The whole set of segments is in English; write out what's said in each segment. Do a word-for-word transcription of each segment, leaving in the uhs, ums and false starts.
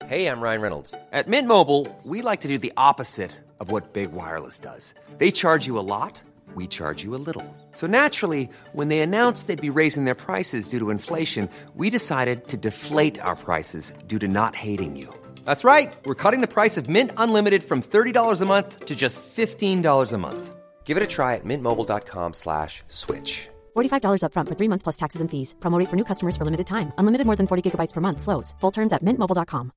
Hey, I'm Ryan Reynolds. At Mint Mobile, we like to do the opposite of what Big Wireless does. They charge you a lot, we charge you a little. So naturally, when they announced they'd be raising their prices due to inflation, we decided to deflate our prices due to not hating you. That's right. We're cutting the price of Mint Unlimited from thirty dollars a month to just fifteen dollars a month. Give it a try at mintmobile.com slash switch. forty-five dollars up front for three months plus taxes and fees. Promo rate for new customers for limited time. Unlimited more than forty gigabytes per month. Slows full terms at mint mobile dot com.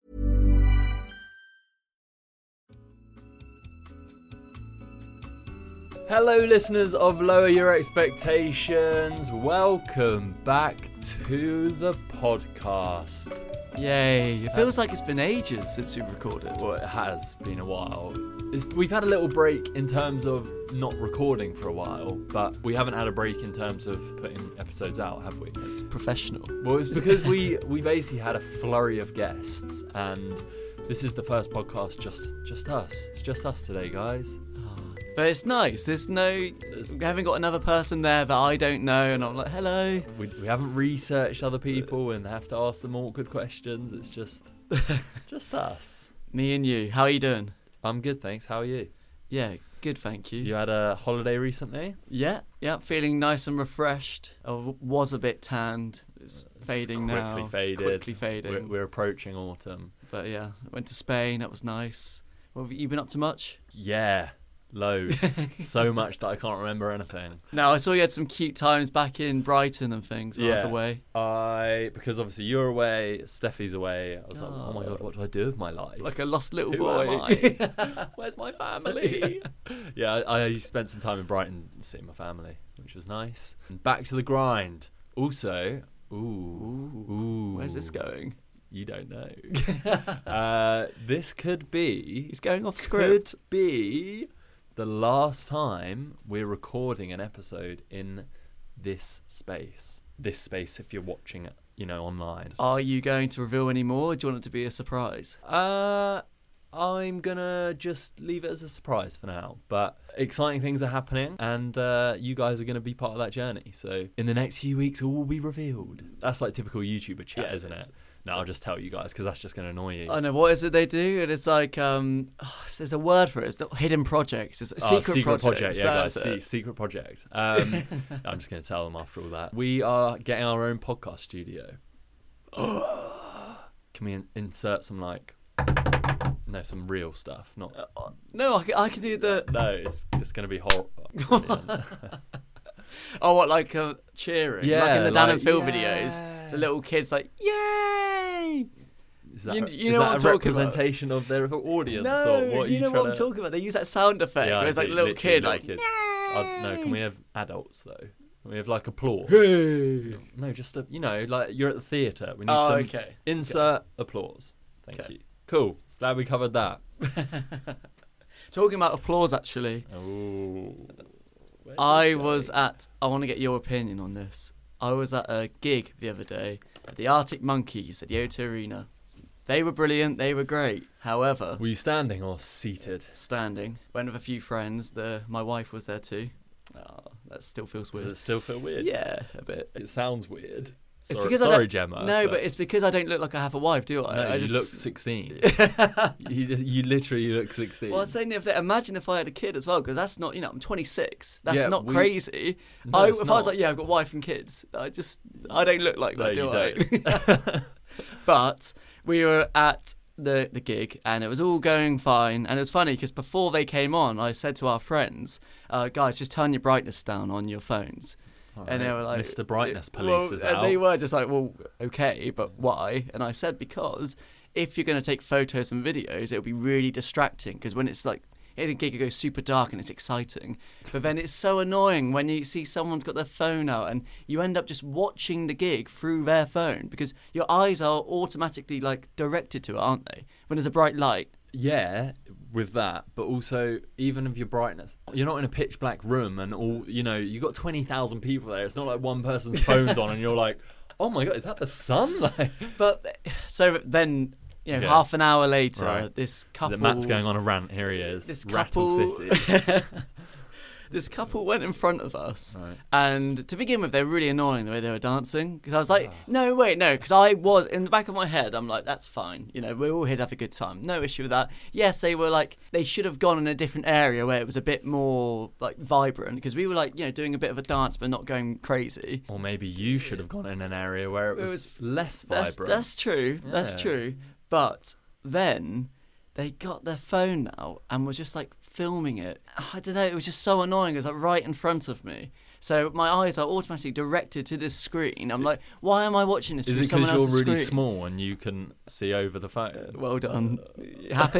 Hello, listeners of Lower Your Expectations. Welcome back to the podcast. Yay. It feels like it's been ages since we've recorded. Well, it has been a while. It's, we've had a little break in terms of not recording for a while, but we haven't had a break in terms of putting episodes out, have we? It's professional. Well, it's because we, we basically had a flurry of guests, and this is the first podcast just just us. It's just us today, guys. But it's nice. There's no... We haven't got another person there that I don't know, and I'm like, hello. We, we haven't researched other people and have to ask them awkward questions. It's just just us. Me and you. How are you doing? I'm good, thanks. How are you? Yeah, good, thank you. You had a holiday recently? Yeah, yeah. Feeling nice and refreshed. I w- was a bit tanned. It's fading quickly now. Faded. It's quickly fading. We're, we're approaching autumn. But yeah, went to Spain. That was nice. Well, have you been up to much? Yeah. Loads. So much that I can't remember anything. No, I saw you had some cute times back in Brighton and things when I was away. I, because obviously you're away, Steffi's away. I was oh. like, oh my God, what do I do with my life? Like a lost little Who boy. am I? Where's my family? yeah, I, I spent some time in Brighton seeing my family, which was nice. And back to the grind. Also, ooh, ooh, ooh. Where's this going? You don't know. uh, this could be... He's going off script. Could be... the last time we're recording an episode in this space. This space if you're watching it, you know, online. Are you going to reveal any more, or do you want it to be a surprise? Uh, I'm going to just leave it as a surprise for now. But exciting things are happening, and uh, you guys are going to be part of that journey. So in the next few weeks, it will be revealed. That's like typical YouTuber chat, yeah, isn't it? No, I'll just tell you guys because that's just going to annoy you. I know. What is it they do? And it's like, um, oh, there's a word for it. It's the hidden projects. It's a oh, secret, secret project. project. Yeah, guys, se- secret project. Um, I'm just going to tell them after all that. We are getting our own podcast studio. Can we in- insert some like, no, some real stuff? Not. Uh, no, I can, I can do the. No, it's it's going to be horrible. Oh, what, like uh, cheering? Yeah, like in the Dan like, and Phil yeah. videos, the little kids like, yay! Is that, you, you is know that what I'm a talking representation about? of their audience? No, or what are you you know what I'm to... talking about. They use that sound effect Yeah, where it's like a do, little kid, little like, kids. yay! Uh, no, can we have adults though? Can we have like applause? Hey! No, just a, you know, like you're at the theatre. We need Oh, some okay. insert okay. applause. Thank okay. you. Cool. Glad we covered that. Talking about applause, actually. Oh. I was at, I want to get your opinion on this. I was at a gig the other day at the Arctic Monkeys at the O two Arena. They were brilliant, they were great. However... Were you standing or seated? Standing. Went with a few friends. The My wife was there too. Oh, that still feels weird. Does it still feel weird? Yeah, a bit. It sounds weird. It's sorry, because sorry I don't, Gemma. No, but, but it's because I don't look like I have a wife, do I? No, I you just... look sixteen. you, you literally look sixteen. Well, I was saying the other day, imagine if I had a kid as well, because that's not, you know, I'm twenty-six. That's yeah, not we... crazy. No, I, it's if not. I was like, yeah, I've got a wife and kids, I just, I don't look like no, that, do you I? Don't. But we were at the the gig, and it was all going fine. And it was funny because before they came on, I said to our friends, uh, guys, just turn your brightness down on your phones. All and right. they were like, Mister Brightness Police well, is and out. they were just like, well, okay, but why? And I said, because if you're going to take photos and videos, it'll be really distracting, because when it's like, at a gig, it goes super dark and it's exciting. But then it's so annoying when you see someone's got their phone out and you end up just watching the gig through their phone, because your eyes are automatically like directed to it, aren't they? When there's a bright light. Yeah, with that, but also even of your brightness, you're not in a pitch black room and all, you know, you got twenty thousand people there. It's not like one person's phone's on and you're like, oh my God, is that the sun? Like, but so then, you know, okay. half an hour later, right. this couple. Matt's going on a rant. Here he is. This Rattle couple. City. this couple went in front of us, Right. and to begin with, they were really annoying the way they were dancing. Because I was like, no, wait, no, because I was in the back of my head. I'm like, that's fine. You know, we're all here to have a good time. No issue with that. Yes, they were like, they should have gone in a different area where it was a bit more like vibrant. Because we were like, you know, doing a bit of a dance, but not going crazy. Or maybe you should have gone in an area where it was, was- less That's, vibrant. that's true. That's Yeah. true. But then they got their phone out and was just like filming it. I don't know. It was just so annoying. It was like right in front of me. So my eyes are automatically directed to this screen. I'm like, why am I watching this Is through it someone because you're else's really screen? small and you can see over the phone? Well done. Happy?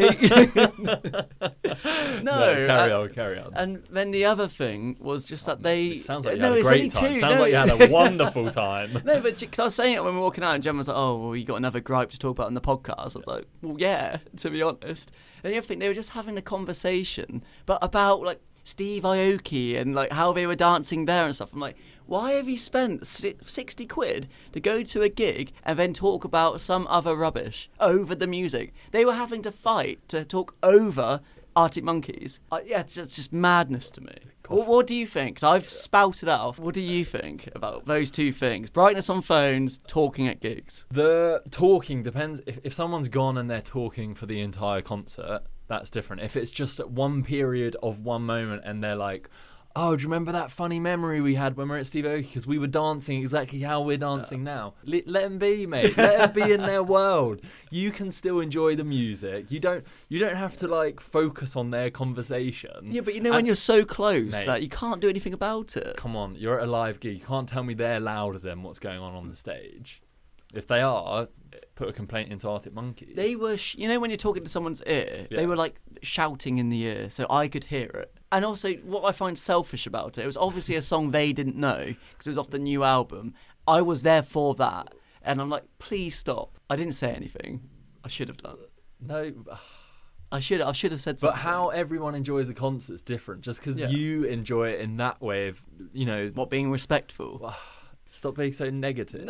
no. No, carry uh, on, carry on. And then the other thing was just that they. It sounds like you no, had a it's great only time. two. Sounds no. like you had a wonderful time. No, but because I was saying it when we were walking out, and Gemma was like, "Oh, well, you got another gripe to talk about on the podcast." I was like, "Well, yeah, to be honest." And the other thing, they were just having a conversation, but about like Steve Aoki and like how they were dancing there and stuff. I'm like, why have you spent si- sixty quid to go to a gig and then talk about some other rubbish over the music? They were having to fight to talk over Arctic Monkeys. Uh, yeah, it's just, it's just madness to me. What, what do you think? 'Cause I've spouted out. What do you think about those two things? Brightness on phones, talking at gigs. The talking depends. If, if someone's gone and they're talking for the entire concert, that's different. If it's just at one period of one moment and they're like, oh, do you remember that funny memory we had when we were at Steve Aoki? Because we were dancing exactly how we're dancing now. Let, let them be, mate. Let them be in their world. You can still enjoy the music. You don't You don't have to, like, focus on their conversation. Yeah, but you know when And- you're so close Mate. that you can't do anything about it. Come on, you're at a live gig. You can't tell me they're louder than what's going on on the stage. If they are, put a complaint into Arctic Monkeys. They were, sh- you know, when you're talking to someone's ear, Yeah. they were like shouting in the ear, so I could hear it. And also, what I find selfish about it, it was obviously a song they didn't know because it was off the new album. I was there for that, and I'm like, please stop. I didn't say anything. I should have done. No, I should. I should have said but something. how everyone enjoys a concert's different. Just because Yeah. you enjoy it in that way of, you know, What, being respectful? stop being so negative.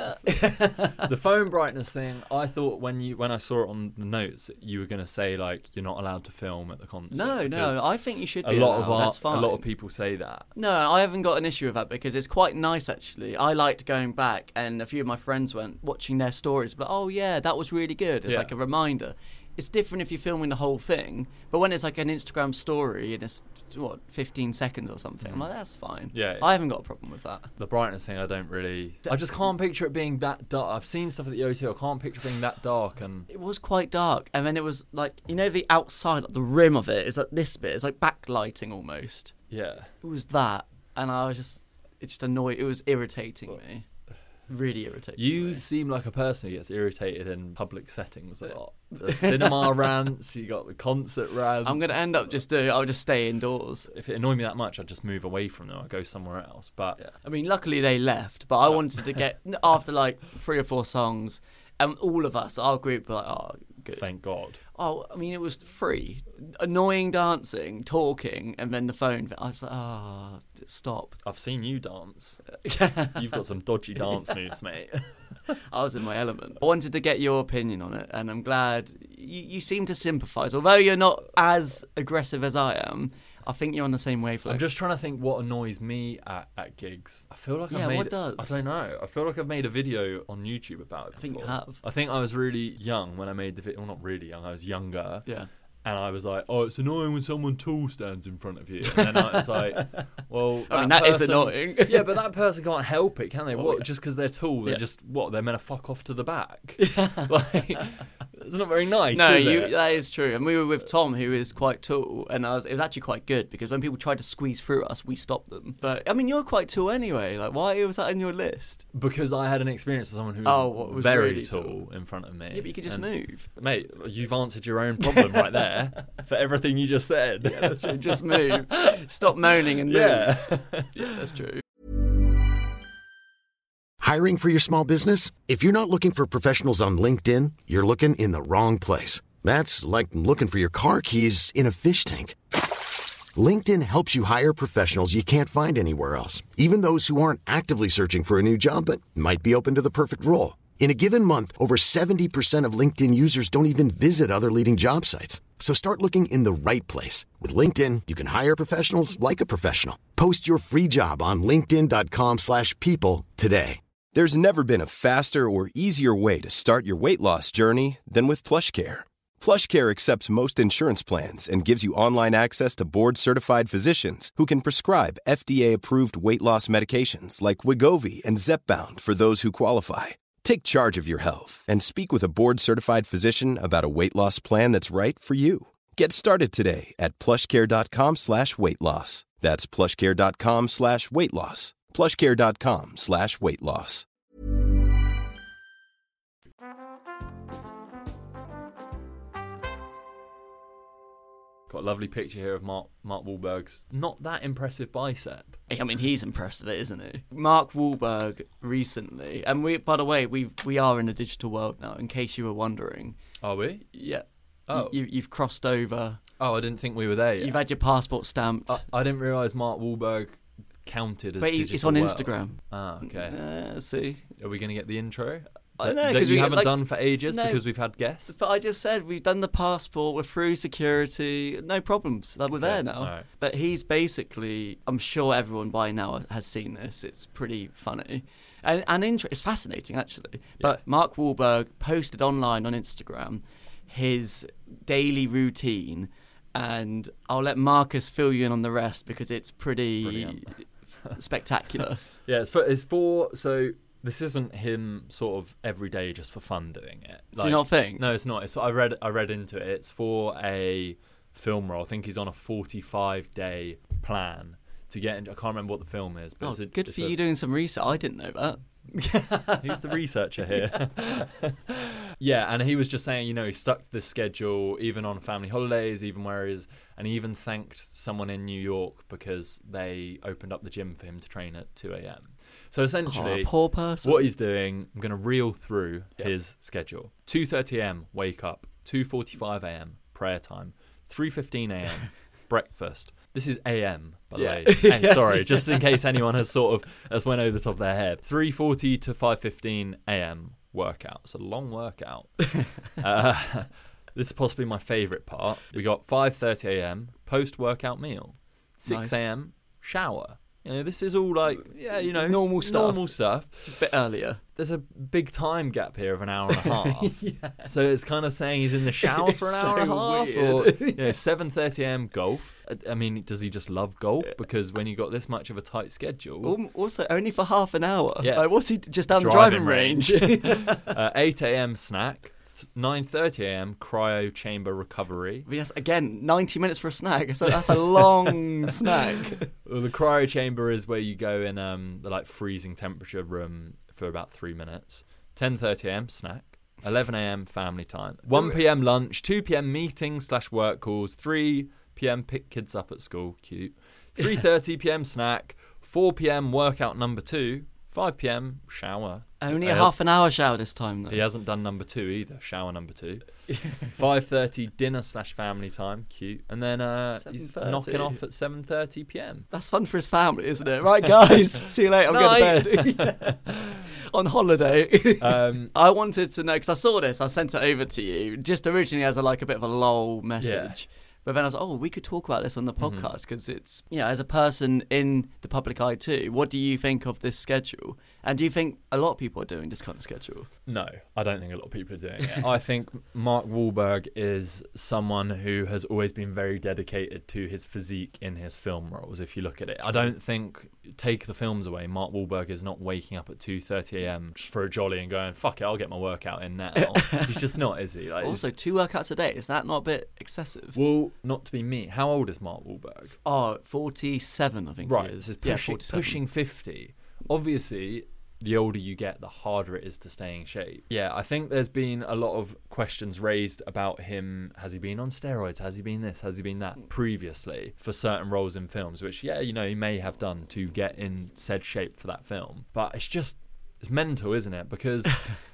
The phone brightness thing, I thought when you when I saw it on the notes, you were going to say like you're not allowed to film at the concert. No, because no. I think you should A be lot of allowed. art, That's fine. a lot of people say that. No, I haven't got an issue with that because it's quite nice actually. I liked going back, and a few of my friends went watching their stories. But oh yeah, that was really good. It's Yeah. like a reminder. It's different if you're filming the whole thing, but when it's like an Instagram story and it's what fifteen seconds or something, I'm like, that's fine. Yeah. I haven't got a problem with that. The brightness thing, I don't really. I just can't picture it being that dark. I've seen stuff at the O T. I can't picture it being that dark. And It was quite dark, and then it was like, you know, the outside, like the rim of it is like this bit. It's like backlighting almost. yeah, It was that, and I was just, it just annoyed. It was irritating me. Really irritating. you me. seem like a person who gets irritated in public settings a lot. The cinema rants, you got the concert rants. I'm gonna end up just doing. I'll just stay indoors. If it annoyed me that much, I'd just move away from them. I'd go somewhere else. But Yeah. I mean, luckily they left, but I wanted to get after like three or four songs, and all of us, our group, were like, oh, good. thank God. Oh, I mean, it was free, annoying dancing, talking, and then the phone. I was like, ah, oh, stop. I've seen you dance. You've got some dodgy dance moves, mate. I was in my element. I wanted to get your opinion on it, and I'm glad you, you seem to sympathise. Although you're not as aggressive as I am, I think you're on the same wavelength. I'm just trying to think what annoys me at, at gigs. I feel like Yeah, I've made. what does? I don't know. I feel like I've made a video on YouTube about it. I think you before. have. I think I was really young when I made the video. Well, not really young. I was younger. Yeah. And I was like, oh, it's annoying when someone tall stands in front of you. And then I was like, well, I mean, that is person- annoying. Yeah, but that person can't help it, can they? Oh, what? yeah. Just because they're tall, they're Yeah. just, what, they're meant to fuck off to the back? Like, it's not very nice, No, is you, it? that is true. And we were with Tom, who is quite tall, and I was, it was actually quite good because when people tried to squeeze through us, we stopped them. But I mean, you're quite tall anyway. Like, why was that in your list? Because I had an experience with someone who was, Oh, what was very really tall, tall. in front of me. Yeah, but you could just And- move. Mate, you've answered your own problem right there for everything you just said. Yeah, that's true. Just move. Stop moaning and move. Yeah. Yeah, that's true. Hiring for your small business? If you're not looking for professionals on LinkedIn, you're looking in the wrong place. That's like looking for your car keys in a fish tank. LinkedIn helps you hire professionals you can't find anywhere else, even those who aren't actively searching for a new job but might be open to the perfect role. In a given month, over seventy percent of LinkedIn users don't even visit other leading job sites. So start looking in the right place. With LinkedIn, you can hire professionals like a professional. Post your free job on linkedin dot com slash people today. There's never been a faster or easier way to start your weight loss journey than with PlushCare. PlushCare accepts most insurance plans and gives you online access to board-certified physicians who can prescribe F D A-approved weight loss medications like Wegovy and Zepbound for those who qualify. Take charge of your health and speak with a board-certified physician about a weight loss plan that's right for you. Get started today at plushcare.com slash weight loss. That's plushcare.com slash weight loss. plushcare.com slash weight loss. Got a lovely picture here of Mark Mark Wahlberg's not that impressive bicep. I mean, he's impressed with it, isn't he? Mark Wahlberg recently, and we, by the way, we we are in a digital world now. In case you were wondering, Are we? yeah. Oh. you, you've crossed over. Oh, I didn't think we were there yet. You've had your passport stamped. I, I didn't realise Mark Wahlberg counted as but digital it's on world. Instagram. Ah, okay. Uh, see, Are we going to get the intro? I That- know, that 'cause you we- haven't like- done for ages no. because we've had guests. but I just said we've done the passport. We're through security. No problems. Like, we're there Okay, now. alright. But he's basically. I'm sure everyone by now has seen this. It's pretty funny. And, and inter- it's fascinating, actually. But Mark Wahlberg posted online on Instagram his daily routine, and I'll let Marcus fill you in on the rest because it's pretty Brilliant. spectacular. Yeah, it's for, it's for so this isn't him sort of every day just for fun doing it. Do you not think? No, it's not. It's I read I read into it. It's for a film role. I think he's on a forty-five day plan to get into. I can't remember what the film is, but Oh, it's a, good it's for a, you doing some research. I didn't know that. Who's the researcher here? Yeah, and he was just saying, you know, he stuck to this schedule even on family holidays, even where he is, and he even thanked someone in New York because they opened up the gym for him to train at two a.m. So essentially, Oh, poor person. what he's doing, I'm going to reel through his schedule. two thirty a.m. wake up, two forty-five a.m. prayer time, three fifteen a.m. breakfast. This is A M, by the Yeah. way. Hey, sorry, just in case anyone has sort of has went over the top of their head. three forty to five fifteen a.m. workout. It's a long workout. uh, this is possibly my favourite part. We got five thirty a.m. post-workout meal. six a.m. shower. You know, this is all like, yeah, you know, Normal stuff. Normal stuff. Just a bit earlier. There's a big time gap here of an hour and a half. So it's kind of saying he's in the shower for an It's hour and a so half. weird. Or, you know, seven thirty a.m. golf. I- I mean, does he just love golf? Because when you got this much of a tight schedule. Al- Also, only for half an hour. Yeah. Like, what's he just down the Driving driving range? uh, eight a.m. snack. nine thirty a.m. cryo chamber recovery. Yes, again, ninety minutes for a snack. So that's a long snack. Well, the cryo chamber is where you go in um, the like freezing temperature room for about three minutes. ten thirty a.m. snack. eleven a.m. family time. one p.m. lunch. two p.m. meeting slash work calls. three p.m. pick kids up at school. Cute. three thirty p.m. snack. four p.m. workout number two. five p.m. shower. Only Uh, a half an hour shower this time, though. He hasn't done number two either. Shower number two. five thirty dinner slash family time. Cute. And then uh, he's seven thirty. knocking off at seven thirty p.m. That's fun for his family, isn't it? Right, guys. See you later. I'm going to bed. On holiday. Um, I wanted to know, because I saw this, I sent it over to you, just originally as a, like a bit of a lol message. But then I was like, oh, we could talk about this on the podcast, because it's, you know, as a person in the public eye too, what do you think of this schedule? And do you think a lot of people are doing this kind of schedule? No, I don't think a lot of people are doing it. I think Mark Wahlberg is someone who has always been very dedicated to his physique in his film roles, if you look at it. I don't think, take the films away, Mark Wahlberg is not waking up at two thirty a.m. just for a jolly and going, fuck it, I'll get my workout in now. He's just not, is he? Like, Also, two workouts a day, is that not a bit excessive? well, not to be me. How old is Mark Wahlberg? Oh, forty-seven, I think Right, he is. this is Yeah, pushing, forty-seven. pushing fifty. Obviously, the older you get, the harder it is to stay in shape. Yeah, I think there's been a lot of questions raised about him. Has he been on steroids? Has he been this? Has he been that previously for certain roles in films? Which, yeah, you know, he may have done to get in said shape for that film. But it's just, it's mental, isn't it? Because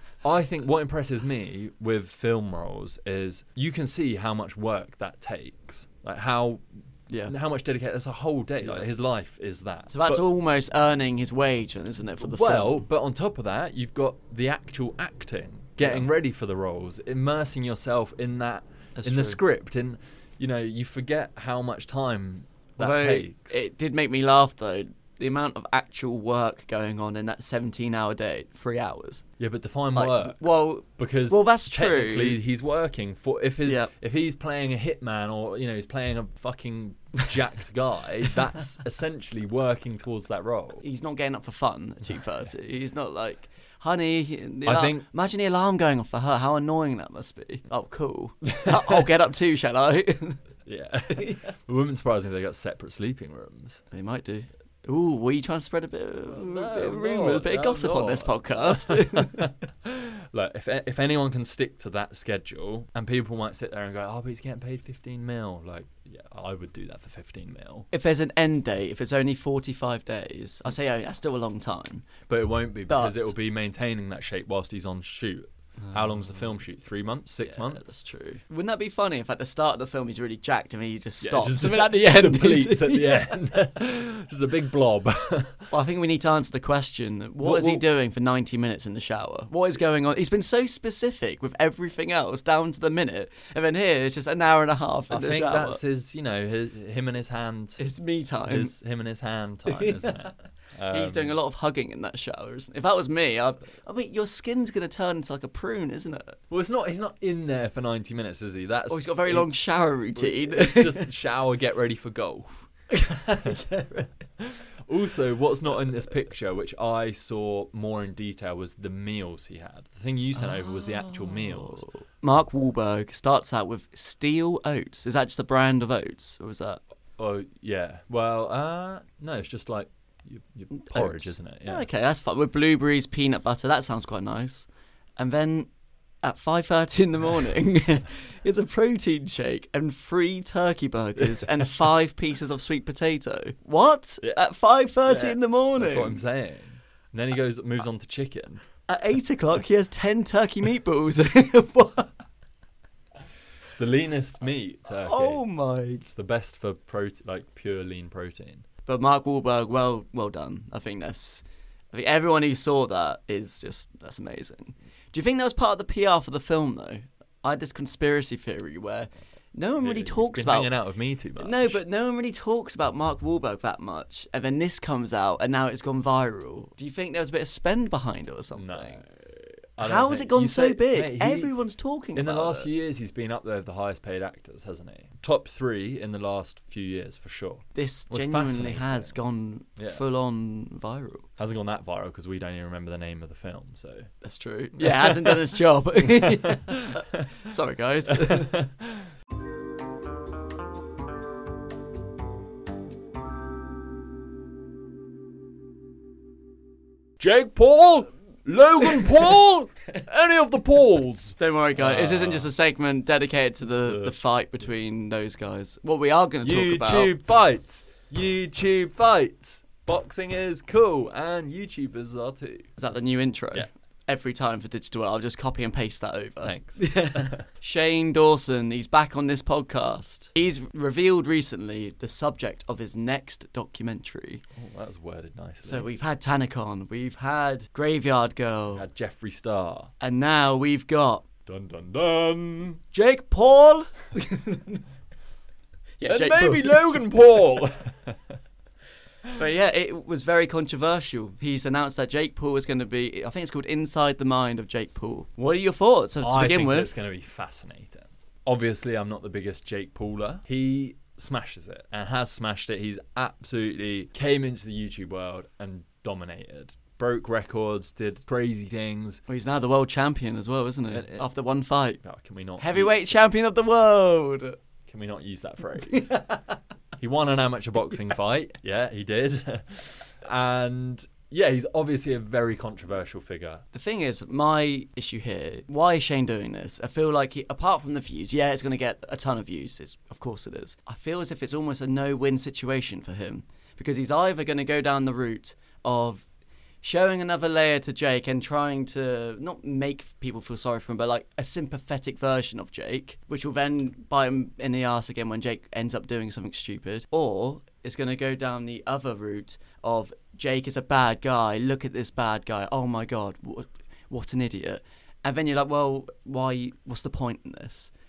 I think what impresses me with film roles is you can see how much work that takes. Like how... Yeah. How much dedicated? That's a whole day. Like his life is that. So that's But- almost earning his wage, isn't it, for the well, film? but on top of that, you've got the actual acting, getting Yeah. ready for the roles, immersing yourself in that That's in the true. script. And, you know, you forget how much time that Although takes. It did make me laugh, though. The amount of actual work going on in that seventeen-hour day, three hours. Yeah, but define Like, work. Well, Because well, that's true. technically he's working for if his Yeah. if he's playing a hitman or you know he's playing a fucking jacked guy, that's essentially working towards that role. he's not getting up for fun at two thirty. He's not like, honey, the I alarm- think- imagine the alarm going off for her. How annoying that must be. Oh, cool. I'll I'll get up too, shall I? Yeah, it wouldn't surprise me if they got separate sleeping rooms. They might do. Ooh, were you trying to spread a bit of, No, bit of I'm rumours, a not. bit of I'm gossip on not. this podcast? Look, if if anyone can stick to that schedule, and people might sit there and go, "Oh, but he's getting paid fifteen mil," like, yeah, I would do that for fifteen mil. If there's an end date, if it's only forty-five days, I say, oh, that's still a long time. But it won't be because But- it will be maintaining that shape whilst he's on shoot. How long's the film shoot? Three months? Six Yeah, months? That's true. Wouldn't that be funny if at the start of the film he's really jacked and he just Yeah, stops? just and then at the end, depletes at the Yeah. end. Just a big blob. Well, I think we need to answer the question: What, What- is he what- doing for ninety minutes in the shower? What is going on? He's been so specific with everything else down to the minute, and then here it's just an hour and a half in I the think shower. that's his, you know, his, him and his hand. It's me time. His, him and his hand time, isn't it? He's doing a lot of hugging in that shower. Isn't If that was me, I'd, I mean, your skin's gonna turn into like a prune, isn't it? Well, it's not. He's not in there for ninety minutes, is he? That's. Oh, he's got a very he- long shower routine. It's just shower, get ready for golf. Also, what's not in this picture, which I saw more in detail, was the meals he had. The thing you sent over was the actual meals. Mark Wahlberg starts out with Steel Oats. Is that just a brand of oats, or was that Oh yeah. Well, uh, no, it's just like your, your porridge, Oats? isn't it? Yeah. Okay, that's fine. With blueberries, peanut butter, that sounds quite nice. And then at five thirty in the morning, it's a protein shake and three turkey burgers and five pieces of sweet potato. What? Yeah. At five thirty Yeah, in the morning? That's what I'm saying. And then he goes, moves on to chicken. At eight o'clock, he has ten turkey meatballs. What? It's the leanest meat, turkey. Oh my! It's the best for protein, like pure lean protein. But Mark Wahlberg, well, well done. I think that's. I think everyone who saw that is just that's amazing. Do you think that was part of the P R for the film, though? I had this conspiracy theory where no one really You've talks been about. hanging out with me too much. No, but no one really talks about Mark Wahlberg that much, and then this comes out, and now it's gone viral. Do you think there was a bit of spend behind it or something? no. I don't How has think- it gone you so say- big? mate, he- Everyone's talking In the about last it. few years, he's been up there with the highest paid actors, hasn't he? Top three in the last few years, for sure. This What's genuinely fascinating. has gone Yeah. full on viral. Hasn't gone that viral because we don't even remember the name of the film. So That's true. Yeah, it hasn't done its job. Sorry, guys. Jake Paul, Logan Paul, any of the Pauls. Don't worry, guys. This isn't just a segment dedicated to the, the fight between those guys. What we are going to talk about. YouTube fights, YouTube fights. Boxing is cool, and YouTubers are too. Is that the new intro? Yeah. Every time for Digital World, I'll just copy and paste that over. Thanks. Shane Dawson, he's back on this podcast. He's revealed recently the subject of his next documentary. Oh, that was worded nicely. So we've had Tanacon, we've had Graveyard Girl, had Jeffree Star. and now we've got Dun dun dun. Jake Paul. yeah, And Jake maybe Paul. Logan Paul. But yeah, it was very controversial. He's announced that Jake Paul is going to be, I think it's called Inside the Mind of Jake Paul. What are your thoughts to I begin think with? it's going to be fascinating. Obviously, I'm not the biggest Jake Pauler. He smashes it and has smashed it. He's absolutely came into the YouTube world and dominated. Broke records, did crazy things. Well, he's now the world champion as well, isn't he? It- it- After one fight. Oh, can we not Heavyweight champion of the world. Can we not use that phrase? He won an amateur boxing fight. Yeah, he did. And yeah, he's obviously a very controversial figure. The thing is, my issue here, why is Shane doing this? I feel like, he, apart from the views, yeah, it's going to get a ton of views. It's, of course it is. I feel as if it's almost a no-win situation for him. Because he's either going to go down the route of showing another layer to Jake and trying to not make people feel sorry for him, but like a sympathetic version of Jake, which will then bite him in the arse again when Jake ends up doing something stupid. Or it's going to go down the other route of Jake is a bad guy. Look at this bad guy. Oh my God, what, what an idiot. And then you're like, well, why? What's the point in this?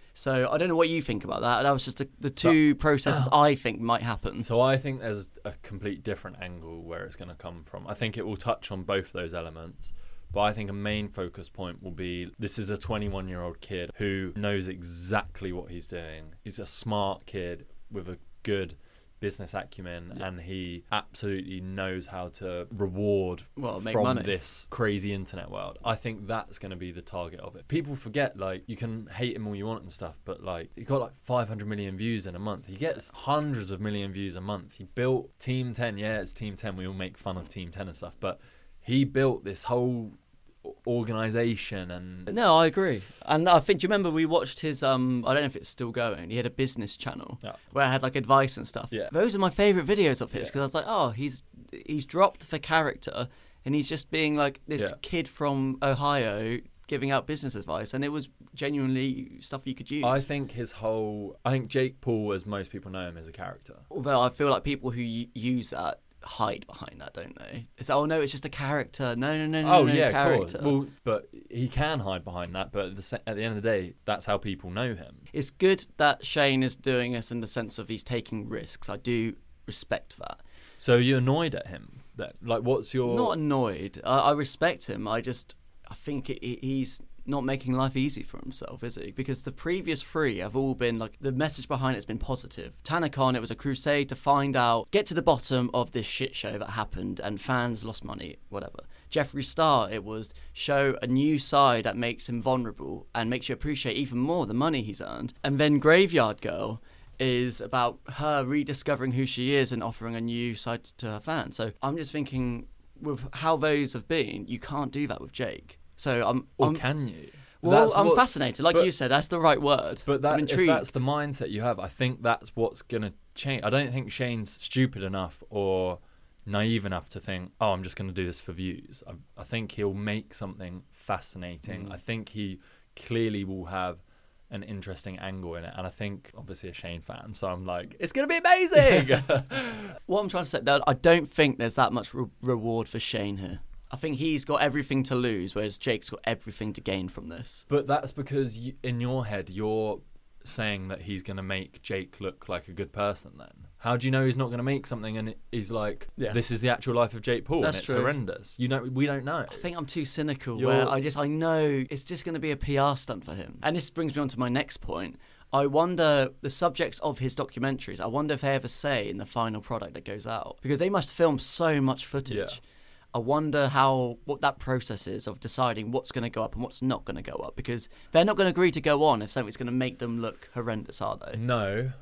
So I don't know what you think about that. That was just the, the two processes I think might happen. So I think there's a complete different angle where it's going to come from. I think it will touch on both those elements. But I think a main focus point will be, this is a twenty-one-year-old kid who knows exactly what he's doing. He's a smart kid with a good business acumen, yeah. and he absolutely knows how to reward well, make from money. This crazy internet world. I think that's going to be the target of it. People forget, like, you can hate him all you want and stuff, but like, he got like five hundred million views in a month. He gets hundreds of million views a month. He built Team ten. Yeah, it's Team ten. We all make fun of Team ten and stuff, but he built this whole organisation. And no, I agree. And I think, do you remember we watched his um I don't know if it's still going, he had a business channel yeah. where I had like advice and stuff. Yeah. Those are my favourite videos of his, because yeah. I was like, oh, he's he's dropped for character and he's just being like this yeah. kid from Ohio giving out business advice, and it was genuinely stuff you could use. I think his whole I think Jake Paul, as most people know him, is a character. Although I feel like people who y- use that hide behind that, don't they? It's oh no, it's just a character. No, no, no, no. Oh no, yeah, character. of course. Well, but he can hide behind that. But at the, se- at the end of the day, that's how people know him. It's good that Shane is doing this in the sense of he's taking risks. I do respect that. So you're annoyed at him? Then, like, what's your? Not annoyed. I, I respect him. I just I think it, it, he's not making life easy for himself, is he? Because the previous three have all been like, the message behind it's been positive. TanaCon, it was a crusade to find out, get to the bottom of this shit show that happened and fans lost money, whatever. Jeffree Star, it was show a new side that makes him vulnerable and makes you appreciate even more the money he's earned. And then Graveyard Girl is about her rediscovering who she is and offering a new side to her fans. So I'm just thinking, with how those have been, you can't do that with Jake. So I'm, or I'm can you? Well, that's I'm what, fascinated. Like but, you said, that's the right word. But that, I'm if intrigued. that's the mindset you have, I think that's what's going to change. I don't think Shane's stupid enough or naive enough to think, oh, I'm just going to do this for views. I, I think he'll make something fascinating. Mm. I think he clearly will have an interesting angle in it. And I think, obviously, a Shane fan, so I'm like, it's going to be amazing! What I'm trying to say, that I don't think there's that much re- reward for Shane here. I think he's got everything to lose, whereas Jake's got everything to gain from this. But that's because you, in your head, you're saying that he's going to make Jake look like a good person then. How do you know he's not going to make something and he's like, yeah. this is the actual life of Jake Paul, that's and it's true. horrendous? You know, we don't know. I think I'm too cynical, you're... where I just, I know it's just going to be a P R stunt for him. And this brings me on to my next point. I wonder, the subjects of his documentaries, I wonder if they ever say in the final product that goes out, because they must film so much footage. Yeah. I wonder how what that process is of deciding what's going to go up and what's not going to go up, because they're not going to agree to go on if something's going to make them look horrendous, are they? No,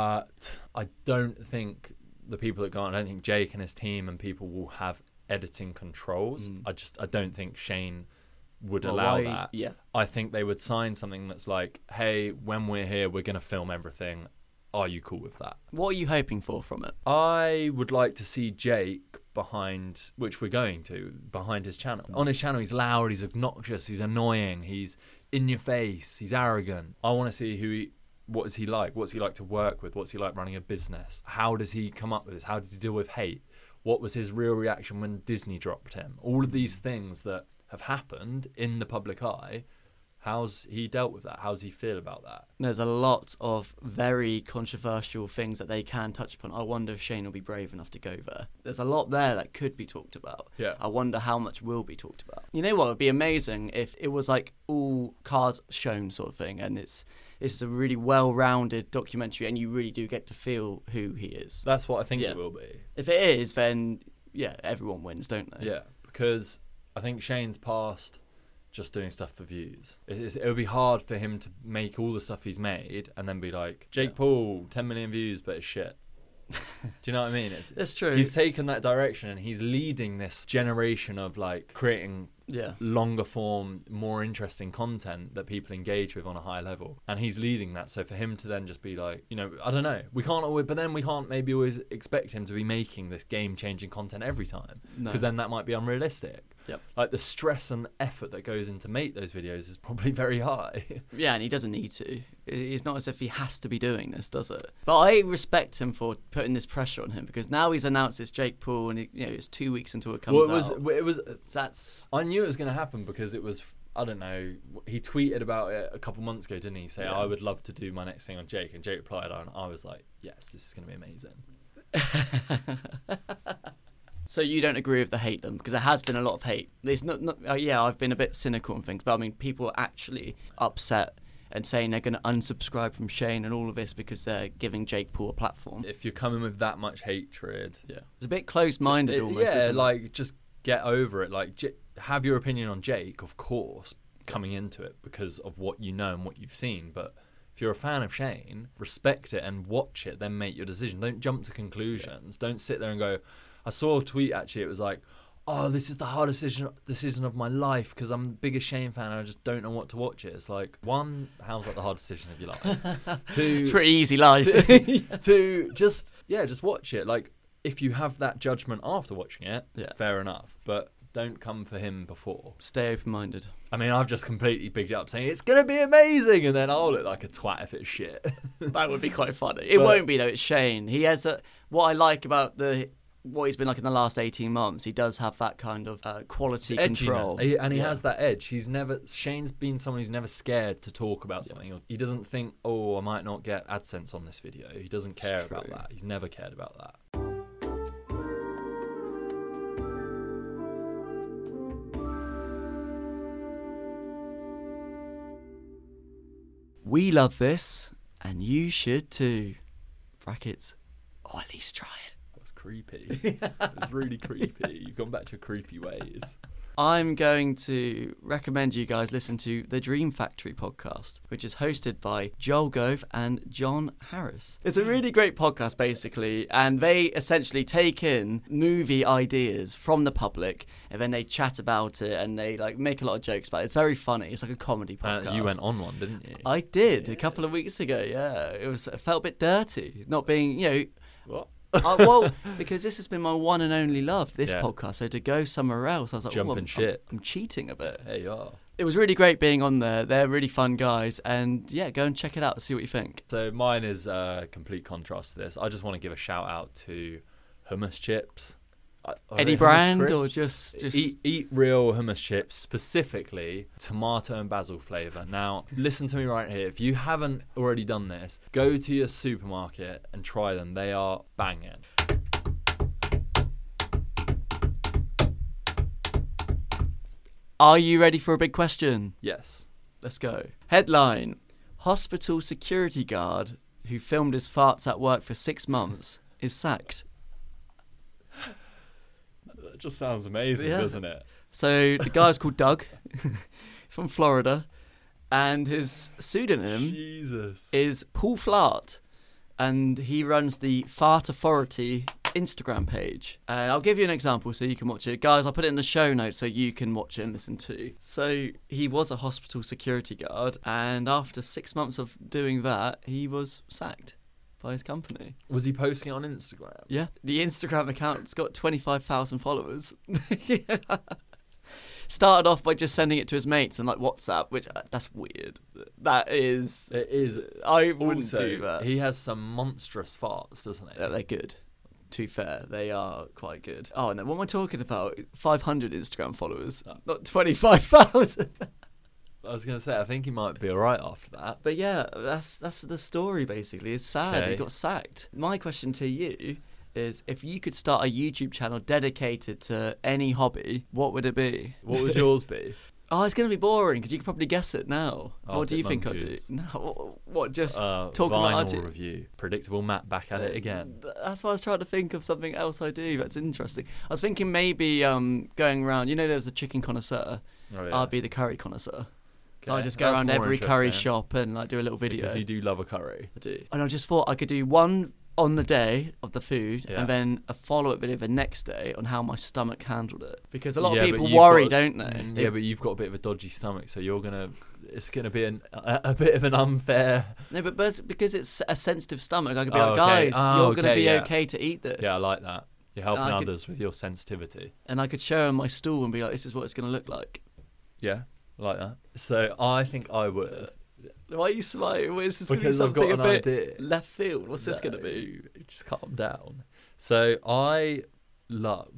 but I don't think the people that go on, I don't think Jake and his team and people will have editing controls. Mm. I just, I don't think Shane would well, allow why, that. Yeah. I think they would sign something that's like, hey, when we're here, we're going to film everything. Are you cool with that? What are you hoping for from it? I would like to see Jake behind, which we're going to, behind his channel. On his channel, he's loud, he's obnoxious, he's annoying, he's in your face, he's arrogant. I want to see who he, what is he like? What's he like to work with? What's he like running a business? How does he come up with this? How does he deal with hate? What was his real reaction when Disney dropped him? All of these things that have happened in the public eye. How's he dealt with that? How's he feel about that? There's a lot of very controversial things that they can touch upon. I wonder if Shane will be brave enough to go there. There's a lot there that could be talked about. Yeah. I wonder how much will be talked about. You know what would be amazing if it was like all cards shown sort of thing, and it's it's a really well-rounded documentary and you really do get to feel who he is. That's what I think yeah. it will be. If it is, then yeah, everyone wins, don't they? Yeah, because I think Shane's past just doing stuff for views. It's, it would be hard for him to make all the stuff he's made and then be like, Jake yeah. Paul, ten million views, but it's shit. Do you know what I mean? It's, That's true. He's taken that direction and he's leading this generation of like creating yeah. longer form, more interesting content that people engage with on a high level. And he's leading that. So for him to then just be like, you know, I don't know. We can't always, but then we can't maybe always expect him to be making this game-changing content every time. Because no. then that might be unrealistic. Yep. Like the stress and effort that goes into make those videos is probably very high. Yeah, and he doesn't need to. It's not as if he has to be doing this, does it? But I respect him for putting this pressure on him, because now he's announced it's Jake Paul, and it, you know, it's two weeks until it comes well, it was, out. It was. That's. I knew it was going to happen because it was. I don't know, he tweeted about it a couple months ago, didn't he? Say, Yeah. I would love to do my next thing on Jake. And Jake replied, and I was like, yes, this is going to be amazing. So you don't agree with the hate then? Because there has been a lot of hate. There's not, not uh, yeah, I've been a bit cynical and things, but I mean, people are actually upset and saying they're going to unsubscribe from Shane and all of this because they're giving Jake Paul a platform. If you're coming with that much hatred, Yeah, it's a bit closed-minded it- almost. yeah, isn't it? like just get over it. Like J- have your opinion on Jake, of course, coming into it because of what you know and what you've seen. But if you're a fan of Shane, respect it and watch it, then make your decision. Don't jump to conclusions. Don't sit there and go, I saw a tweet actually, it was like, oh, this is the hardest decision, decision of my life because I'm the biggest Shane fan and I just don't know what to watch it. It's like, one, how's that the hardest decision of your life? Two, it's pretty easy life. to, to just, yeah, just watch it. Like, if you have that judgment after watching it, Yeah. fair enough. But don't come for him before. Stay open-minded. I mean, I've just completely bigged it up saying it's going to be amazing, and then I'll look like a twat if it's shit. That would be quite funny. It But- won't be though. It's Shane. He has a. What I like about the what he's been like in the last eighteen months. He does have that kind of uh, quality control, Edginess. He- and he Yeah. has that edge. He's never. Shane's been someone who's never scared to talk about something. He doesn't think, oh, I might not get AdSense on this video. He doesn't care about true. that. He's never cared about that. We love this, and you should too. Brackets, or at least try it. That's creepy. It's really creepy. You've gone back to your creepy ways. I'm going to recommend you guys listen to the Dream Factory podcast, which is hosted by Joel Gove and John Harris. It's a really great podcast, basically, and they essentially take in movie ideas from the public, and then they chat about it, and they like make a lot of jokes about it. It's very funny. It's like a comedy Uh, podcast. you went on one, didn't you? I did a couple of weeks ago. Yeah, it was. It felt a bit dirty, not being, you know. What? uh, well, because this has been my one and only love, this Yeah. podcast. So to go somewhere else, I was like, Jumping oh, I'm, shit. I'm, I'm cheating a bit. There you are. It was really great being on there. They're really fun guys, and yeah, go and check it out. See what you think. So mine is a complete contrast to this. I just want to give a shout out to hummus chips. Are Any they hummus brand crisps? or just just Eat, eat real hummus chips, specifically tomato and basil flavour. Now, listen to me right here. If you haven't already done this, go to your supermarket and try them. They are banging. Are you ready for a big question? Yes. Let's go. Headline: Hospital security guard who filmed his farts at work for six months is sacked. That just sounds amazing, Yeah. doesn't it? So the guy's called Doug. He's from Florida, and his pseudonym Jesus. is Paul Flart, and he runs the Fart Authority Instagram page. Uh, I'll give you an example so you can watch it. Guys, I'll put it in the show notes so you can watch it and listen too. So he was a hospital security guard, and after six months of doing that, he was sacked by his company. Was he posting it on Instagram? Yeah. The Instagram account's got twenty-five thousand followers. Started off by just sending it to his mates and like WhatsApp, which uh, that's weird. That is, It is. I wouldn't Also, do that. he has some monstrous farts, doesn't he? Yeah, they're good. To be fair, they are quite good. Oh, no, what am I talking about? five hundred Instagram followers, not twenty-five thousand. I was going to say, I think he might be alright after that. But yeah, that's that's the story basically. It's sad. Okay. He got sacked. My question to you is, if you could start a YouTube channel dedicated to any hobby, what would it be? What would yours be? Oh, it's going to be boring because you can probably guess it now. what Arctic do you think I'd do? Monkeys. No, what, what just Uh, talking vinyl about Arctic- review. Predictable Matt back at it again. That's why I was trying to think of something else I do. That's interesting. I was thinking maybe um, going around. You know, there's a chicken connoisseur. Oh, yeah. I'd be the curry connoisseur. So I Okay, just go that's around more every curry interesting. shop and like do a little video. Because you do love a curry. I do. And I just thought I could do one on the day of the food, Yeah. and then a follow-up video the next day on how my stomach handled it. Because a lot Yeah, of but people you've worry, got- don't they? Mm, They- Yeah, but you've got a bit of a dodgy stomach, so you're gonna. It's gonna be an, a, a bit of an unfair. No, but bes- because it's a sensitive stomach, I could be Oh, like, okay. guys, Oh, you're going to okay, be yeah. okay to eat this. Yeah, I like that. You're helping I could- others with your sensitivity. And I could show them my stool and be like, this is what it's going to look like. Yeah, I like that. So I think I would. Why are you smiling? Well, is this going to be Because I've got something a an bit idea. left field? What's this going to be? No, just calm down. So I love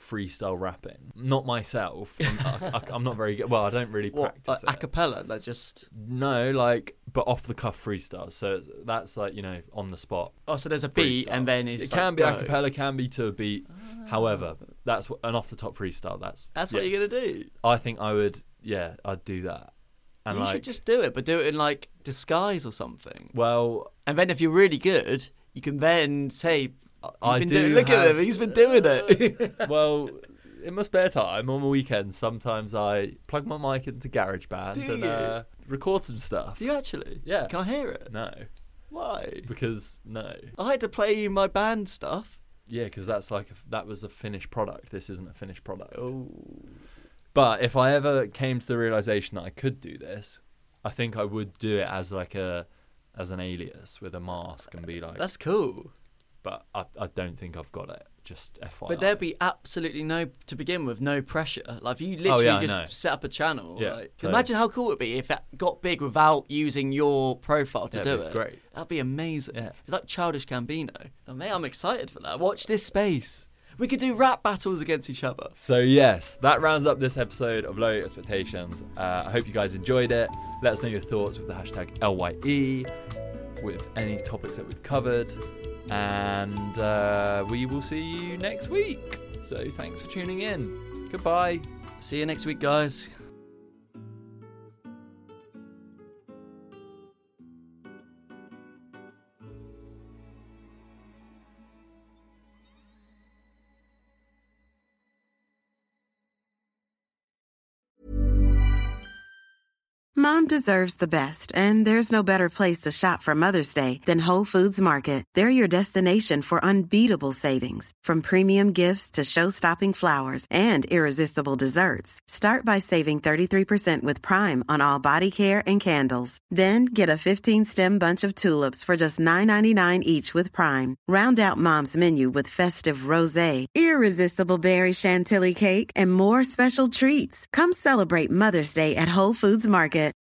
freestyle rapping. Not myself. I'm, I, I, I'm not very good. Well, I don't really What, practice like it. a cappella? Like just. No, like, but off the cuff freestyle. So that's like, you know, on the spot. Oh, so there's a beat freestyle. and then it's It like, can be go. a cappella, can be to a beat. However, that's what, an off the top freestyle. That's That's yeah. what you're gonna do. I think I would. Yeah, I'd do that. And you like, should just do it, but do it in like disguise or something. well, And then if you're really good, you can then say, oh, you've I been do doing, look have- at him, he's been doing it. well, in my spare time on the weekends, sometimes I plug my mic into GarageBand Do and you? uh, record some stuff. Do you actually? Yeah. Can I hear it? No, Why? because no. I had to play you my band stuff. Yeah, because that's like a, that was a finished product. This isn't a finished product. Oh. But if I ever came to the realization that I could do this, I think I would do it as like a as an alias with a mask and be like. That's cool. But I I don't think I've got it. Just F Y I. But there'd be absolutely no, to begin with, no pressure. Like, if you literally Oh, yeah, I know. just set up a channel. Yeah, Like, so- imagine how cool it would be if it got big without using your profile to That'd do be it. great. That'd be amazing. Yeah. It's like Childish Gambino. Oh, mate, I'm excited for that. Watch this space. We could do rap battles against each other. So yes, that rounds up this episode of Low Expectations. Uh, I hope you guys enjoyed it. Let us know your thoughts with the hashtag L Y E, with any topics that we've covered. And uh, we will see you next week. So thanks for tuning in. Goodbye. See you next week, guys. Mom deserves the best, and there's no better place to shop for Mother's Day than Whole Foods Market. They're your destination for unbeatable savings, from premium gifts to show-stopping flowers and irresistible desserts. Start by saving thirty-three percent with Prime on all body care and candles. Then get a fifteen-stem bunch of tulips for just nine ninety-nine each with Prime. Round out Mom's menu with festive rosé, irresistible berry chantilly cake, and more special treats. Come celebrate Mother's Day at Whole Foods Market.